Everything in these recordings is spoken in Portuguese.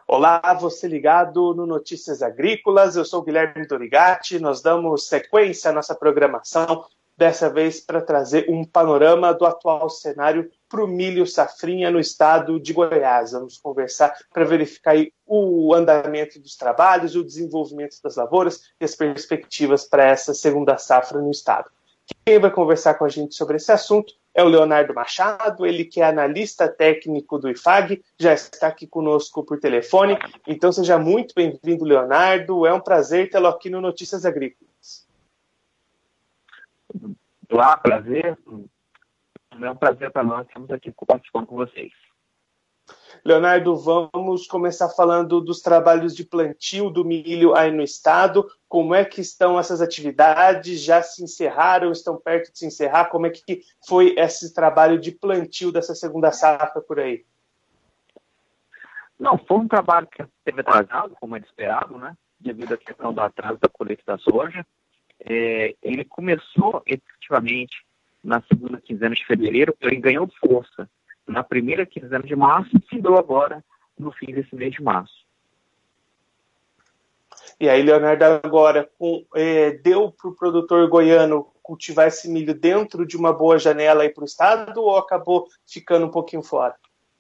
Olá, você ligado no Notícias Agrícolas, eu sou o Guilherme Dorigatti, nós damos sequência à nossa programação, dessa vez para trazer um panorama do atual cenário para o milho safrinha no estado de Goiás. Vamos conversar para verificar aí o andamento dos trabalhos, o desenvolvimento das lavouras e as perspectivas para essa segunda safra no estado. Quem vai conversar com a gente sobre esse assunto é o Leonardo Machado, ele que é analista técnico do IFAG, já está aqui conosco por telefone. Então seja muito bem-vindo, Leonardo. É um prazer tê-lo aqui no Notícias Agrícolas. Olá, prazer. É um prazer para nós estarmos aqui participando com vocês. Leonardo, vamos começar falando dos trabalhos de plantio do milho aí no estado. Como é que estão essas atividades? Já se encerraram? Estão perto de se encerrar? Como é que foi esse trabalho de plantio dessa segunda safra por aí? Não, foi um trabalho que teve atrasado, como era esperado, né? Devido à questão do atraso da colheita da soja. Ele começou efetivamente na segunda quinzena de fevereiro, ele ganhou força na primeira quinzena de março e findou agora no fim desse mês de março. E aí, Leonardo, agora deu para o produtor goiano cultivar esse milho dentro de uma boa janela aí para o estado ou acabou ficando um pouquinho fora?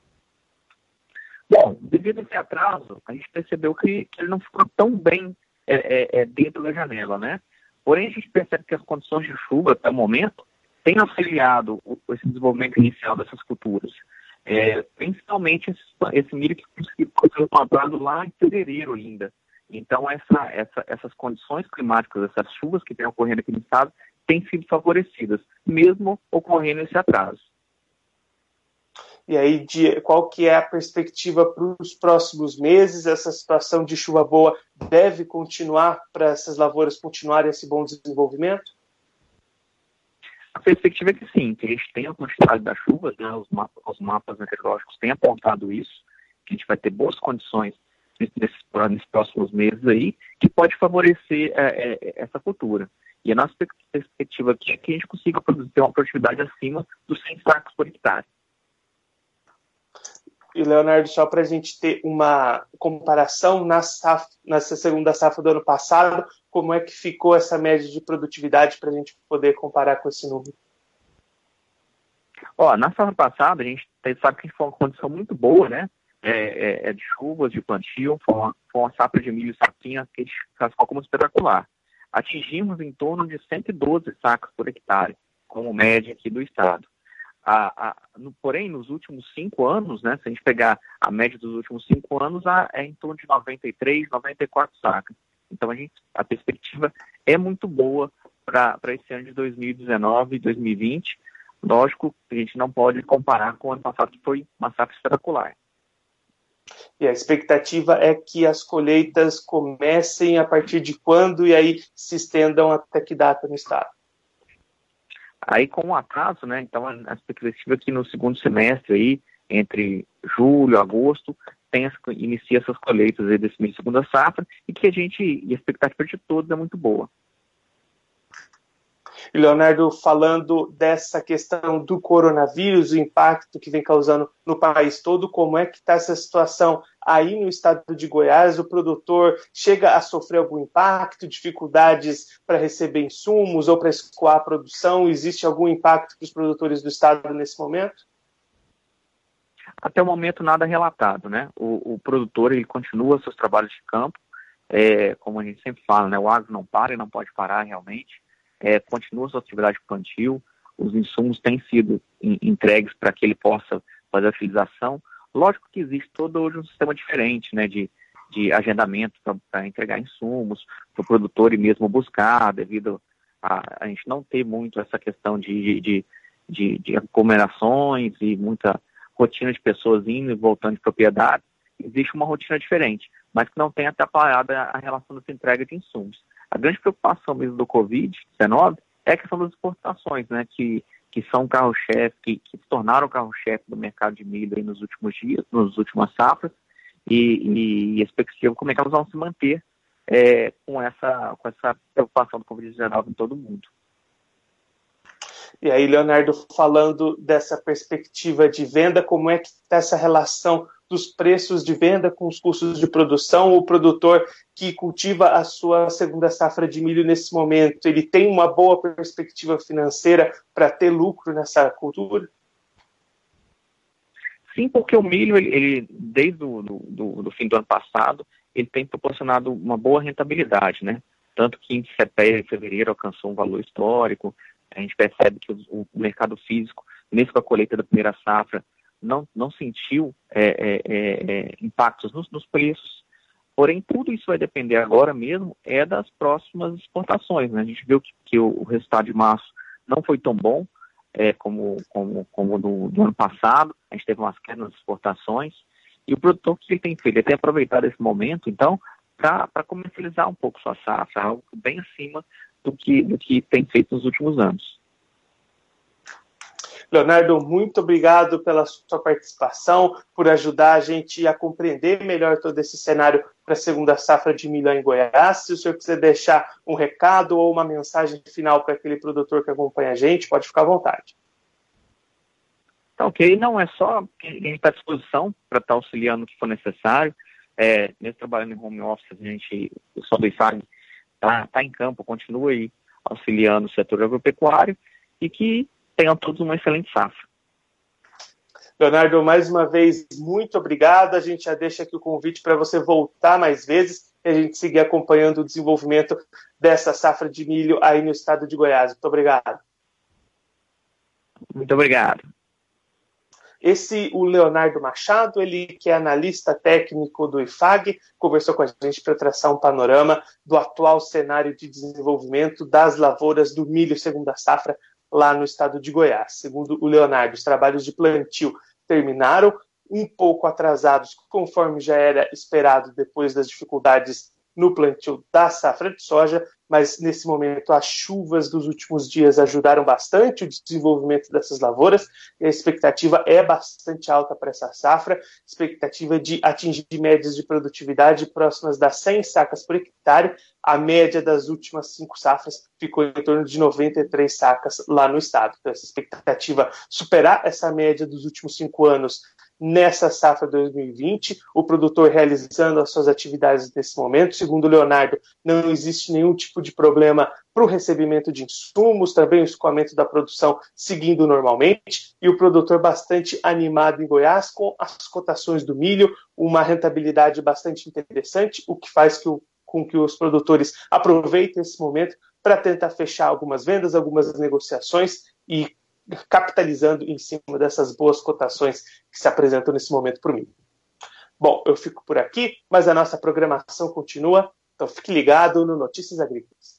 Bom, devido a esse atraso, a gente percebeu que ele não ficou tão bem dentro da janela, né? Porém, a gente percebe que as condições de chuva, até o momento, têm auxiliado esse desenvolvimento inicial dessas culturas. Principalmente esse milho que foi plantado lá em fevereiro ainda. Então, essas condições climáticas, essas chuvas que têm ocorrendo aqui no estado, têm sido favorecidas, mesmo ocorrendo esse atraso. E aí, qual que é a perspectiva para os próximos meses? Essa situação de chuva boa deve continuar para essas lavouras continuarem esse bom desenvolvimento? A perspectiva é que sim, que a gente tem a quantidade das chuvas, né? Os mapas meteorológicos têm apontado isso, que a gente vai ter boas condições nesses próximos meses aí, que pode favorecer essa cultura. E a nossa perspectiva aqui é que a gente consiga ter uma produtividade acima dos 100 sacos por hectare. E, Leonardo, só para a gente ter uma comparação, nessa segunda safra do ano passado, como é que ficou essa média de produtividade para a gente poder comparar com esse número? Na safra passada, a gente sabe que foi uma condição muito boa, né? De chuvas, de plantio, foi uma safra de milho e safrinha que a gente classificou como espetacular. Atingimos em torno de 112 sacos por hectare, como média aqui do estado. Porém, nos últimos 5 anos, né, se a gente pegar a média dos últimos 5 anos, é em torno de 93, 94 sacas. Então, a perspectiva é muito boa para esse ano de 2019 e 2020. Lógico, a gente não pode comparar com o ano passado, que foi uma safra espetacular. E a expectativa é que as colheitas comecem a partir de quando e aí se estendam até que data no estado? Aí, com o atraso, né, então a expectativa é que no segundo semestre, aí, entre julho e agosto, inicia essas colheitas aí desse mês de segunda safra e que a expectativa de todos é muito boa. E, Leonardo, falando dessa questão do coronavírus, o impacto que vem causando no país todo, como é que está essa situação aí no estado de Goiás? O produtor chega a sofrer algum impacto, dificuldades para receber insumos ou para escoar a produção? Existe algum impacto para os produtores do estado nesse momento? Até o momento, nada relatado, né? O produtor, ele continua seus trabalhos de campo, como a gente sempre fala, né? O agro não para e não pode parar realmente. Continua sua atividade de plantio, os insumos têm sido entregues para que ele possa fazer a utilização. Lógico que existe todo hoje um sistema diferente, né, de agendamento para entregar insumos, para o produtor e mesmo buscar, devido a gente não ter muito essa questão de aglomerações e muita rotina de pessoas indo e voltando de propriedade. Existe uma rotina diferente, mas que não tem atrapalhado a relação dessa entrega de insumos. A grande preocupação mesmo do Covid-19 é a questão das exportações, né, que são carro-chefe, que se tornaram carro-chefe do mercado de milho aí nos últimos dias, nas últimas safras, e a expectativa como é que elas vão se manter com essa preocupação do Covid-19 em todo o mundo. E aí, Leonardo, falando dessa perspectiva de venda, como é que está essa relação dos preços de venda com os custos de produção? O produtor que cultiva a sua segunda safra de milho nesse momento, ele tem uma boa perspectiva financeira para ter lucro nessa cultura? Sim, porque o milho, ele desde o fim do ano passado, ele tem proporcionado uma boa rentabilidade, né? Tanto que em fevereiro alcançou um valor histórico. A gente percebe que o mercado físico, mesmo com a colheita da primeira safra, não sentiu impactos nos preços. Porém, tudo isso vai depender agora mesmo das próximas exportações, né? A gente viu que o resultado de março não foi tão bom como do ano passado. A gente teve umas quedas nas exportações. E o produtor, o que ele tem feito? Ele tem aproveitado esse momento, então, para comercializar um pouco sua safra, algo bem acima do que tem feito nos últimos anos. Leonardo, muito obrigado pela sua participação, por ajudar a gente a compreender melhor todo esse cenário para a segunda safra de milho em Goiás. Se o senhor quiser deixar um recado ou uma mensagem final para aquele produtor que acompanha a gente, pode ficar à vontade. Tá ok, não é só que a gente está à disposição para estar auxiliando o que for necessário. Mesmo trabalhando em home office, o pessoal do IFAG está em campo, continua aí auxiliando o setor agropecuário e que tenham todos uma excelente safra. Leonardo, mais uma vez, muito obrigado. A gente já deixa aqui o convite para você voltar mais vezes e a gente seguir acompanhando o desenvolvimento dessa safra de milho aí no estado de Goiás. Muito obrigado. Muito obrigado. O Leonardo Machado, ele que é analista técnico do IFAG, conversou com a gente para traçar um panorama do atual cenário de desenvolvimento das lavouras do milho segunda safra lá no estado de Goiás. Segundo o Leonardo, os trabalhos de plantio terminaram um pouco atrasados, conforme já era esperado depois das dificuldades no plantio da safra de soja, mas nesse momento as chuvas dos últimos dias ajudaram bastante o desenvolvimento dessas lavouras e a expectativa é bastante alta para essa safra, expectativa de atingir médias de produtividade próximas das 100 sacas por hectare. A média das últimas 5 safras ficou em torno de 93 sacas lá no estado. Então, essa expectativa superar essa média dos últimos 5 anos nessa safra 2020, o produtor realizando as suas atividades nesse momento. Segundo o Leonardo, não existe nenhum tipo de problema para o recebimento de insumos, também o escoamento da produção seguindo normalmente, e o produtor bastante animado em Goiás com as cotações do milho, uma rentabilidade bastante interessante, o que faz com que os produtores aproveitem esse momento para tentar fechar algumas vendas, algumas negociações e capitalizando em cima dessas boas cotações que se apresentam nesse momento para o milho. Bom, eu fico por aqui, mas a nossa programação continua, então fique ligado no Notícias Agrícolas.